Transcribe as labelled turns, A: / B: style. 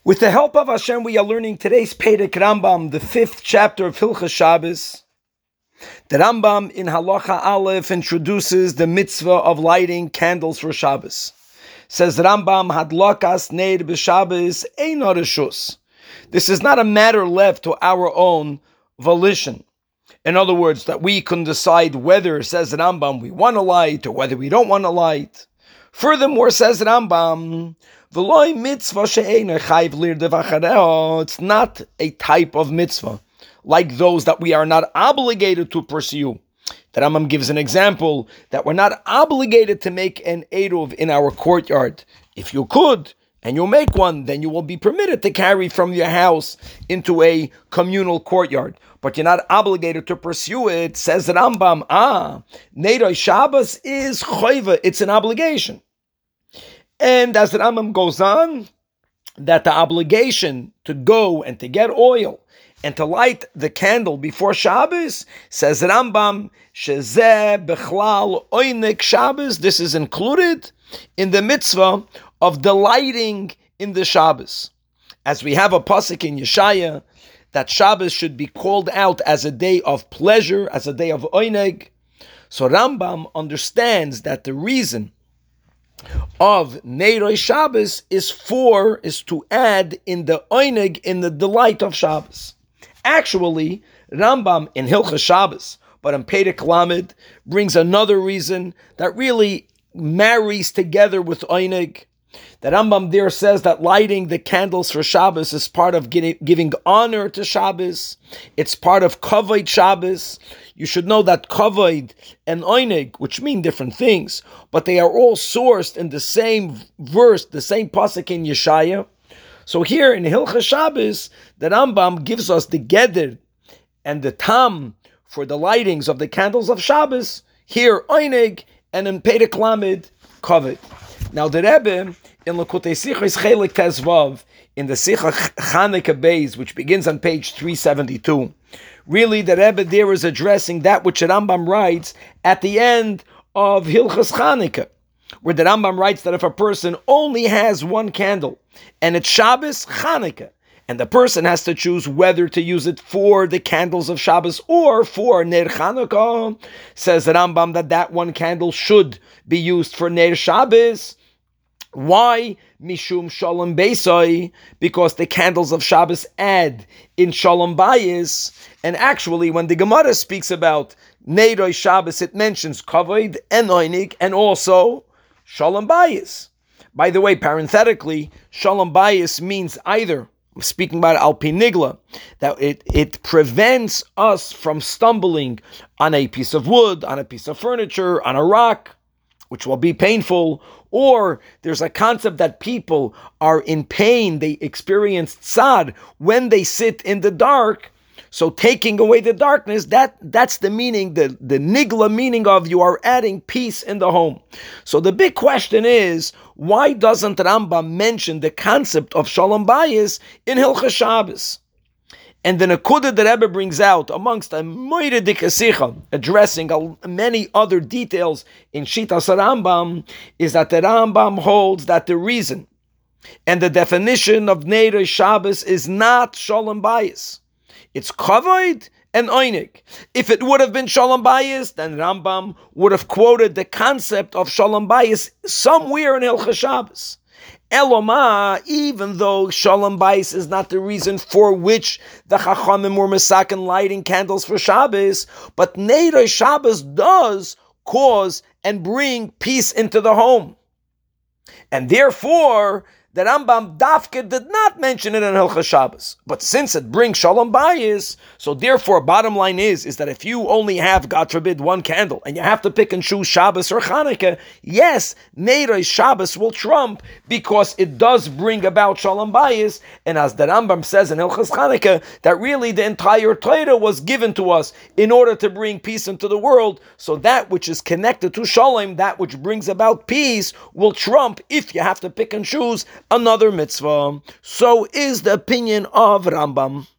A: With the help of Hashem, we are learning today's Perek Rambam, the 5th chapter of Hilchos Shabbos. The Rambam in Halacha Aleph introduces the mitzvah of lighting candles for Shabbos. Says Rambam, Hadlakas Neir b'Shabbos eino reshus. This is not a matter left to our own volition. In other words, that we can decide whether, says Rambam, we want to light or whether we don't want to light. Furthermore, says Rambam, it's not a type of mitzvah like those that we are not obligated to pursue. The Rambam gives an example that we're not obligated to make an eruv in our courtyard. If you could, and you make one, then you will be permitted to carry from your house into a communal courtyard. But you're not obligated to pursue it. Says Rambam, Neirosh Shabbos is choiva, it's an obligation. And as the Rambam goes on, that the obligation to go and to get oil and to light the candle before Shabbos, says Rambam, Shezeh Bechlal Oinek Shabbos, this is included in the mitzvah of delighting in the Shabbos. As we have a pasuk in Yeshaya, that Shabbos should be called out as a day of pleasure, as a day of Oineg. So Rambam understands that the reason of Neirosh Shabbos is to add in the Oineg, in the delight of Shabbos. Actually, Rambam in Hilchos Shabbos, but in Perek Lamed, brings another reason that really marries together with Oineg. The Rambam there says that lighting the candles for Shabbos is part of giving honor to Shabbos. It's part of Kavod Shabbos. You should know that Kavod and Oineg, which mean different things, but they are all sourced in the same verse, the same pasuk in Yeshaya. So here in Hilchos Shabbos, the Rambam gives us the Geder and the Tam for the lightings of the candles of Shabbos. Here Oineg, and in Perek Lamed, Kavod. Now the Rebbe in Lekutei Sichos Chelik Tezvav in the Sicha Chanukah Beis, which begins on page 372, really the Rebbe there is addressing that which Rambam writes at the end of Hilchos Chanukah, where the Rambam writes that if a person only has one candle and it's Shabbos Chanukah, and the person has to choose whether to use it for the candles of Shabbos or for Ner Chanukah, says Rambam that one candle should be used for Ner Shabbos. Why? Mishum Shalom Beisai, because the candles of Shabbos add in Shalom Bayis. And actually, when the Gemara speaks about Neirosh Shabbos, it mentions Kavod and Oinig and also Shalom Bayis. By the way, parenthetically, Shalom Bayis means either, speaking about Al Pi Nigla, that it prevents us from stumbling on a piece of wood, on a piece of furniture, on a rock, which will be painful, or there's a concept that people are in pain, they experience tzad when they sit in the dark. So taking away the darkness, that's the meaning, the nigla meaning of you are adding peace in the home. So the big question is, why doesn't Rambam mention the concept of Shalom Bayis in Hilchos Shabbos? And the Nekuda the Rebbe brings out, amongst a Moire Dika Sicha, addressing many other details in Shitas Rambam, is that the Rambam holds that the reason and the definition of Neirosh Shabbos is not Shalom Bayis. It's Kavod and Oineg. If it would have been Shalom Bayis, then Rambam would have quoted the concept of Shalom Bayis somewhere in Hilchos Shabbos. Eloma, even though Shalom Bayis is not the reason for which the Chachamim were mesaken lighting candles for Shabbos, but Neirosh Shabbos does cause and bring peace into the home. And therefore, the Rambam Dafke did not mention it in Hilchos Shabbos. But since it brings Shalom Bayis, so therefore, bottom line is that if you only have, God forbid, one candle, and you have to pick and choose Shabbos or Chanukah, yes, Neirosh Shabbos will trump, because it does bring about Shalom Bayis, and as the Rambam says in Hilchos Chanukah, that really the entire Torah was given to us in order to bring peace into the world, so that which is connected to Shalom, that which brings about peace, will trump if you have to pick and choose another mitzvah. So is the opinion of Rambam.